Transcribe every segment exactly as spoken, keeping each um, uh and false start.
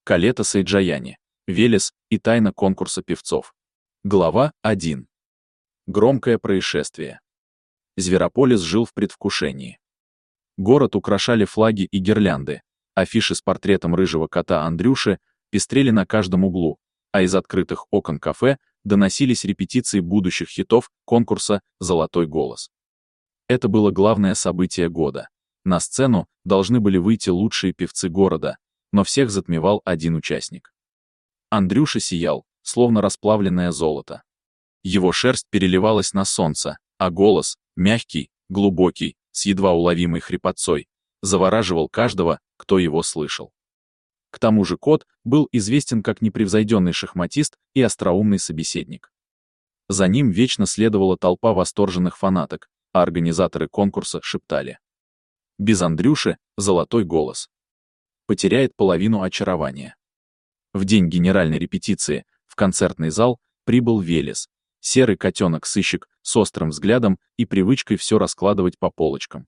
Калета Сайджаяни, Велес и тайна конкурса певцов. Глава один. Громкое происшествие. Зверополис жил в предвкушении. Город украшали флаги и гирлянды, афиши с портретом рыжего кота Андрюши пестрели на каждом углу, а из открытых окон кафе доносились репетиции будущих хитов конкурса «Золотой голос». Это было главное событие года. На сцену должны были выйти лучшие певцы города, но всех затмевал один участник. Андрюша сиял, словно расплавленное золото. Его шерсть переливалась на солнце, а голос, мягкий, глубокий, с едва уловимой хрипотцой, завораживал каждого, кто его слышал. К тому же кот был известен как непревзойденный шахматист и остроумный собеседник. За ним вечно следовала толпа восторженных фанаток, а организаторы конкурса шептали: «Без Андрюши золотой голос потеряет половину очарования». В день генеральной репетиции в концертный зал прибыл Велес, серый котенок-сыщик с острым взглядом и привычкой все раскладывать по полочкам.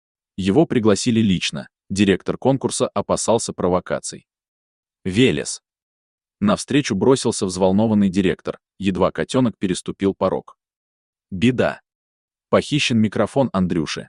Его пригласили лично, директор конкурса опасался провокаций. «Велес!» Навстречу бросился взволнованный директор, едва котенок переступил порог. «Беда! Похищен микрофон Андрюши».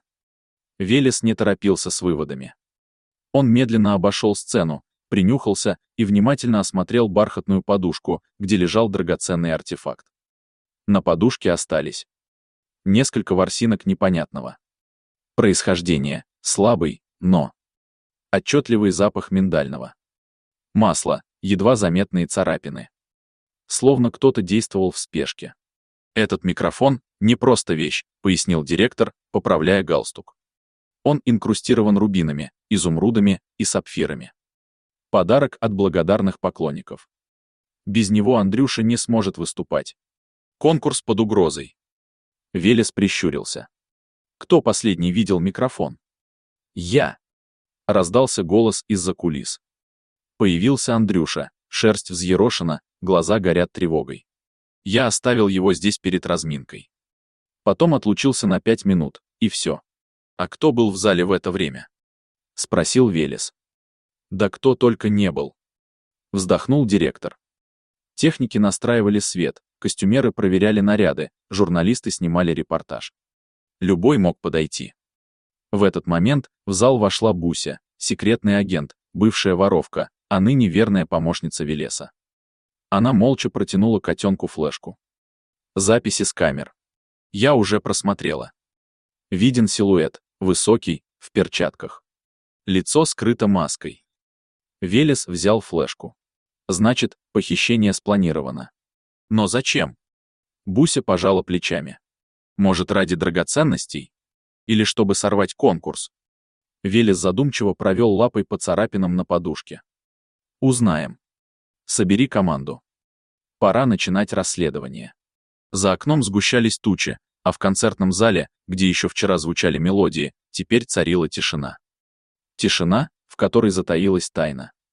Велес не торопился с выводами. Он медленно обошел сцену, принюхался и внимательно осмотрел бархатную подушку, где лежал драгоценный артефакт. На подушке остались несколько ворсинок непонятного происхождения, слабый, но отчетливый запах миндального масла, едва заметные царапины. Словно кто-то действовал в спешке. «Этот микрофон — не просто вещь», — пояснил директор, поправляя галстук. «Он инкрустирован рубинами, изумрудами и сапфирами. Подарок от благодарных поклонников. Без него Андрюша не сможет выступать. Конкурс под угрозой». Велес прищурился. «Кто последний видел микрофон?» «Я!» — раздался голос из-за кулис. Появился Андрюша, шерсть взъерошена, глаза горят тревогой. «Я оставил его здесь перед разминкой. Потом отлучился на пять минут, и все». «А кто был в зале в это время?» — спросил Велес. «Да кто только не был», — вздохнул директор. Техники настраивали свет, костюмеры проверяли наряды, журналисты снимали репортаж. Любой мог подойти. В этот момент в зал вошла Буся, секретный агент, бывшая воровка, а ныне верная помощница Велеса. Она молча протянула котенку флешку. «Записи с камер. Я уже просмотрела. Виден силуэт, высокий, в перчатках. Лицо скрыто маской». Велес взял флешку. «Значит, похищение спланировано. Но зачем?» Буся пожала плечами. «Может, ради драгоценностей? Или чтобы сорвать конкурс?» Велес задумчиво провел лапой по царапинам на подушке. «Узнаем. Собери команду. Пора начинать расследование». За окном сгущались тучи, а в концертном зале, где еще вчера звучали мелодии, теперь царила тишина. Тишина, в которой затаилась тайна.